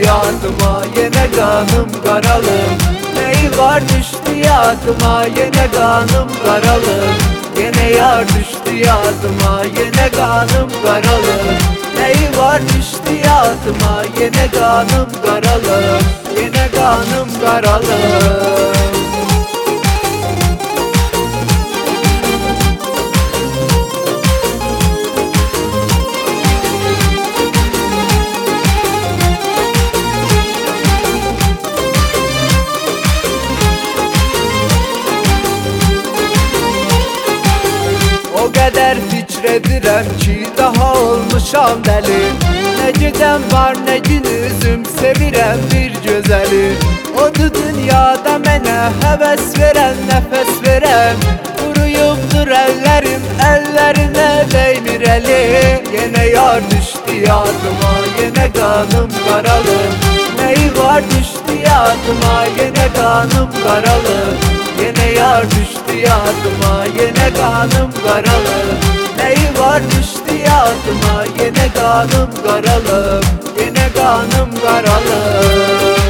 yadıma, yine kanım karalım. Ney var düştü yadıma, yine kanım karalım. Yine yar düştü yadıma, yine kanım karalım. Ney var düştü yadıma, yine kanım karalım. Yine kanım karalım. O kadar fikredirəm ki, daha olmuşam dəli. Ne gecem var, ne günüzüm, sevirəm bir gözəli. Odu dünyada mənə həvəs verən, nəfəs verən. Quruyubdur əllərim, əllərinə dəymir əli. Yenə yar düşdü yadıma, yenə qanım qaralır. Neyi var düşdü yadıma, yenə qanım qaralır. Yine yar düştü yadıma, yine kanım karalım. Neyi var düştü yadıma, yine kanım karalım. Yine kanım karalım.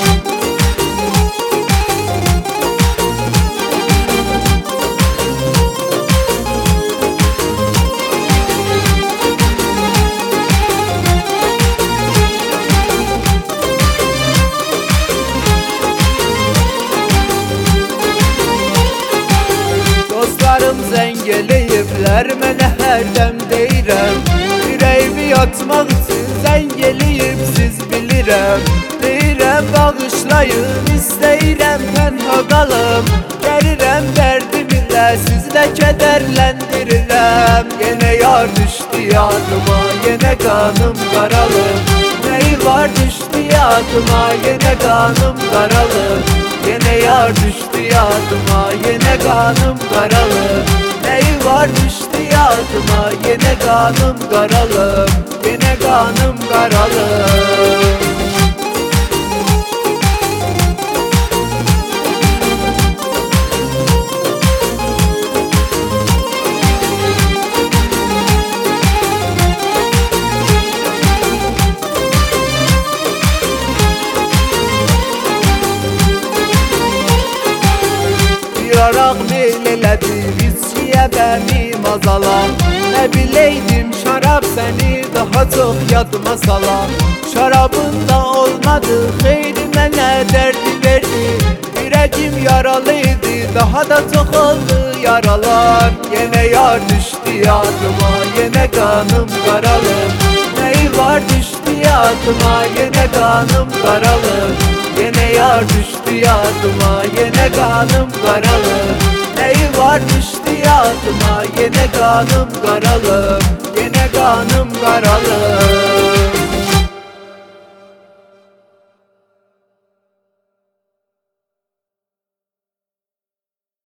Dostlarım zəngeləyiblər, mənə hərdəm deyirəm. Ürəyimi yatmaq üçün zəngeləyib siz bilirəm. Deyirəm bağışlayın, istəyirəm tənha qalım. Gərirəm dərdimlə, sizlə kədərləndirirəm. Yenə yar düşdü yadıma, yenə qanım qaralım. Neyi var düşdü yadıma, yenə qanım qaralım. Yine yar düştü yadıma, yine kanım karalım. Neyi var düştü yadıma, yine kanım karalım. Yine kanım karalım. Yaraq meyl elədi, viskiyə bənim azala. Nə bileydim şarab səni daha çox yadıma sala. Şarabın da olmadı, xeyri mənə dərdi verdi. Ürəkim yaralıydı, daha da çox oldu yaralar. Yenə yar düşdü yadıma, yenə kanım karalım. Neyi var düşdü yadıma, yenə kanım karalım. Yine yar düştü yadıma, yine kanım karalım. Neyi var düştü yadıma, yine kanım karalım. Yine kanım karalım.